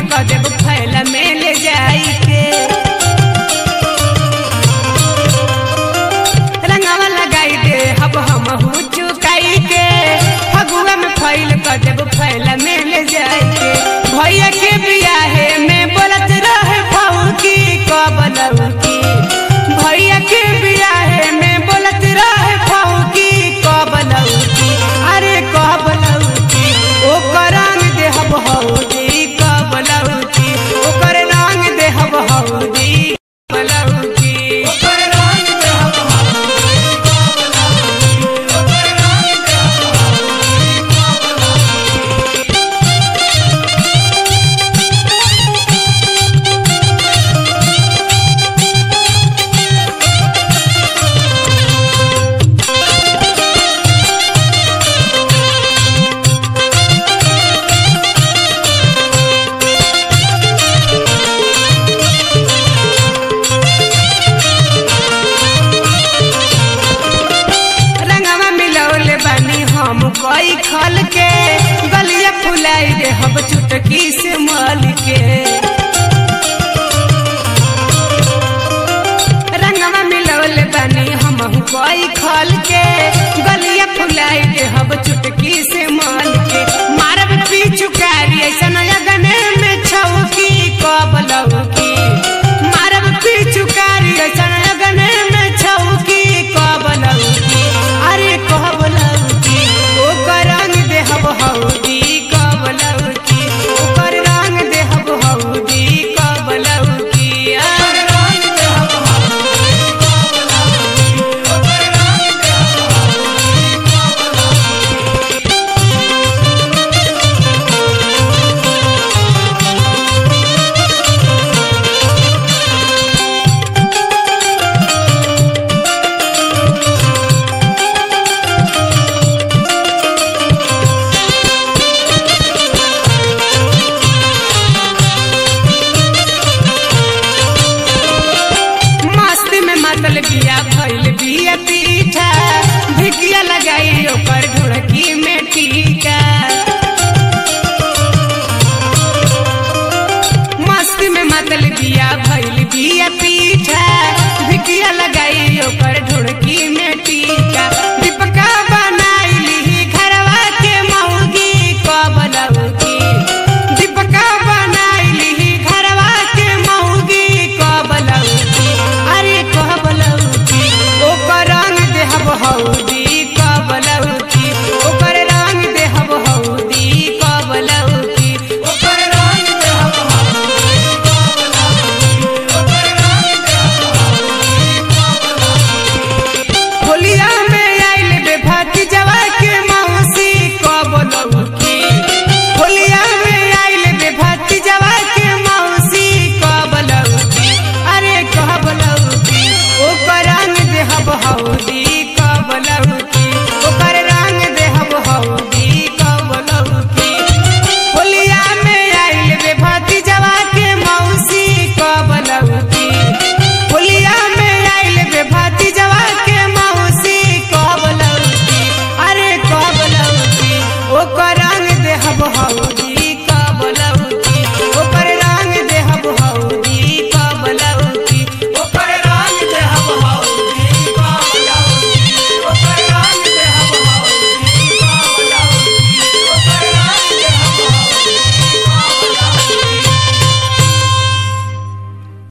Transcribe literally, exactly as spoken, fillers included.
कर देब फैला में ले जाई के रंगवा लगाई दे हब हम हूँ चुकाई के फगुआ में फैल कर देब फैला में ले जाई के भैया के बियाहे में बोलत रहे फौकी कबलौकी भैया के बियाहे में बोलत रहे फौकी कबलौकी अरे कबलौकी ओकर रंग देहब हौदी कबलौकी ओकर रंग देहब हौदी कबलौकी ओकर रंग देहब हौदी कबलौकी ओकर रंग देहब हौदी कबलौकी हम कोई खल के गलिया फुलाई दे हम चुटकी से मल के रंगवा मिलौले बानी हम कोई खल के गलिया फुलाई दे हम चुटकी से मल के मारब पिचुकारी ऐसा नया गने में छौकी कबलौकी मारब पिचुकारी ऐसा नया गने में छौकी कबलौकी अरे कबलौकी ओकर रंग देहब हौदी कबलौकी ओकर रंग देहब हौदी कबलौकी ओकर रंग देहब हौदी कबलौकी ओकर रंग देहब हौदी मतल बिया भइल बिया पीठा भिकिया लगाई ओकर ढोलकी में टीका मस्ती में मतल बिया भइल बिया